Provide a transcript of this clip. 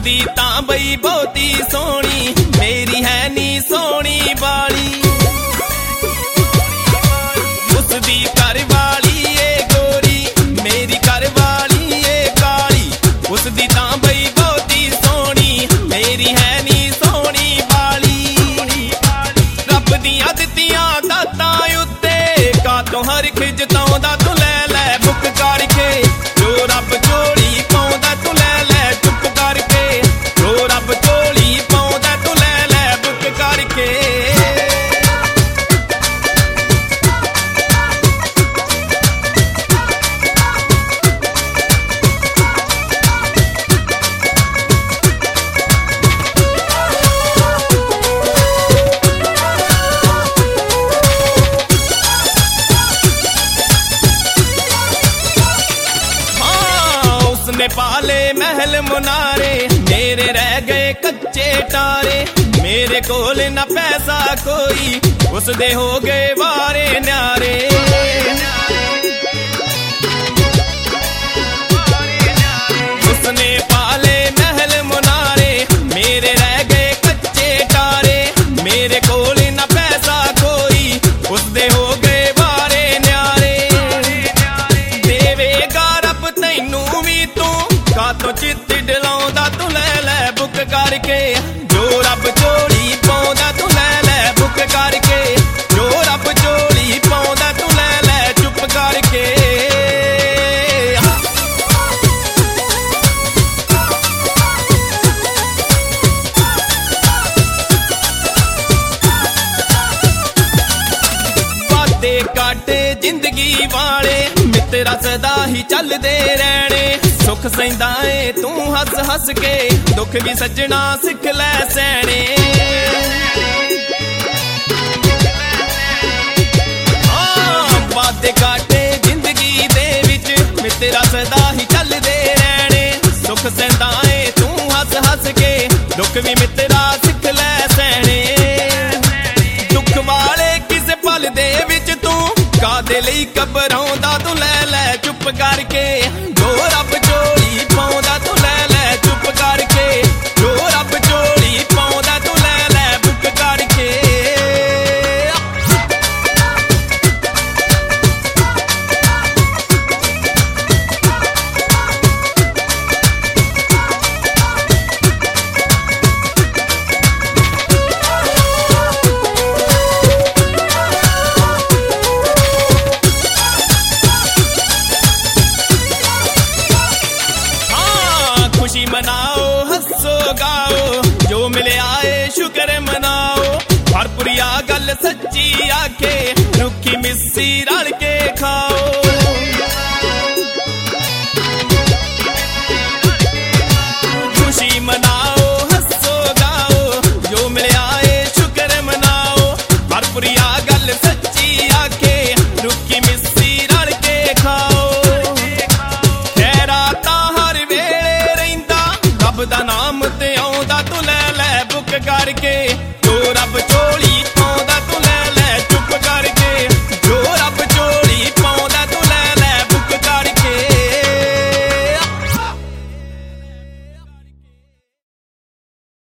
उसदी तां बई बहुती सोहनी, मेरी है नी सोहनी बाली। उसदी घर वाली ए गोरी, मेरी घर वाली ए काली। उसदी तां बई बहुती सोहनी, मेरी है नी सोहनी बाली। रब दियां दित्तियां दातां उत्ते कातों हर खिजताउंदा तू लै लै बुक करके। जो रब झोली पाउंदा तू लै लै चुप करके। जो रब झोली पाउंदा तू लै लै बुक करके। उसने पाले महल मुनारे, मेरे रह गए कच्चे टारे। मेरे कोल न पैसा कोई, उसदे हो गए वारे न्यारे। उसने पाले महल मुनारे, मेरे रह गए कच्चे टारे। मेरे कोल न पैसा कोई, उसदे हो गए वारे न्यारे। देवेगा रब तैनू भी तू कातों चित डलाउंदा तू लै लै बुक करके। जो रब झोली पाउंदा तू लै लै बुक करके। जो रब झोली पाउंदा तू लै लै चुप करके। वादे काटे जिंदगी वाले, मित्रा सदा ही चलदे रहने। सुख सैंदा ए तू हस हस के, दुख भी सजना सिख लै सैने। वादे काटे जिंदगी दे विच, मित्रा सदा ही चलदे रहने। सुख सैंदा ए तू हस हस के, दुख भी मित्रा सिख लै सैने। दुख वाले किसे पल दे विच तू कादे लई घबराउंदा तू लै लै चुप करके। जो रब झोली पाउंदा तू लै लै चुप करके। जो रब झोली पाउंदा तू लै लै बुक करके। खुशी मनाओ हंसो गाओ, जो मिले आए शुक्र मनाओ। भरपुरिया गल सच्ची आखे, रुखी मिस्सी रल के खाओ। खुशी मनाओ हंसो गाओ, जो मिले आए शुक्र मनाओ। भरपुरिया गल सच्ची आखे, रुखी मिस्सी रल के खाओ। रब दा नाम ते आउंदा तू लै लै बुक करके।